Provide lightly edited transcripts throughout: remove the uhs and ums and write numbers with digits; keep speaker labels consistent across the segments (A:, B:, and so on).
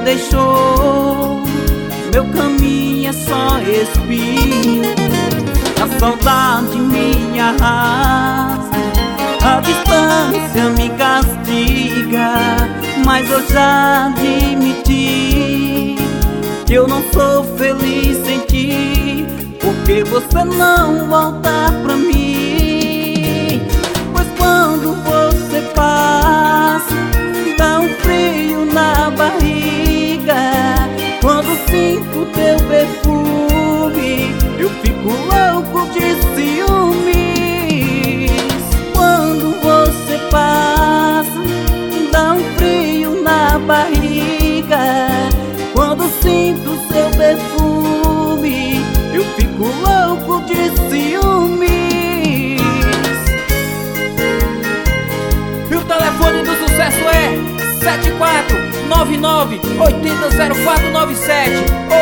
A: deixou, meu caminho é só espinho. A saudade me arrasta, a distância me castiga. Mas eu já admiti que eu não sou feliz sem ti, porque você não volta pra mim. Pois quando você passa, dá um frio na barriga. Quando sinto teu perfume, eu fico louco de ciúmes. Quando você passa, dá um frio na barriga. Quando sinto seu perfume, eu fico louco de ciúmes.
B: E o telefone do sucesso é 7499-800497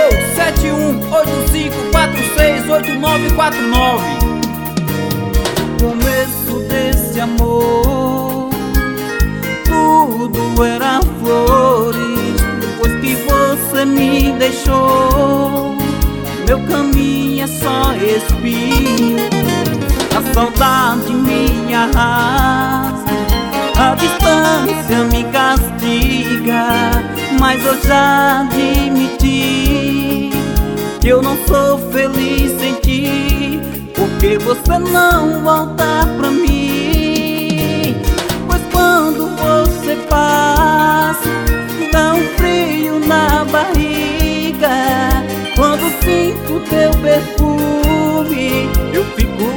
B: ou 7185468949.
A: Começo desse amor, tudo era flores. Depois que você me deixou, meu caminho é só espinho. A saudade me arrasta, a distância me castiga. Mas eu já admiti que eu não sou feliz sem ti, porque você não volta pra mim. Pois quando você passa, dá um frio na barriga. Quando sinto teu perfume, eu fico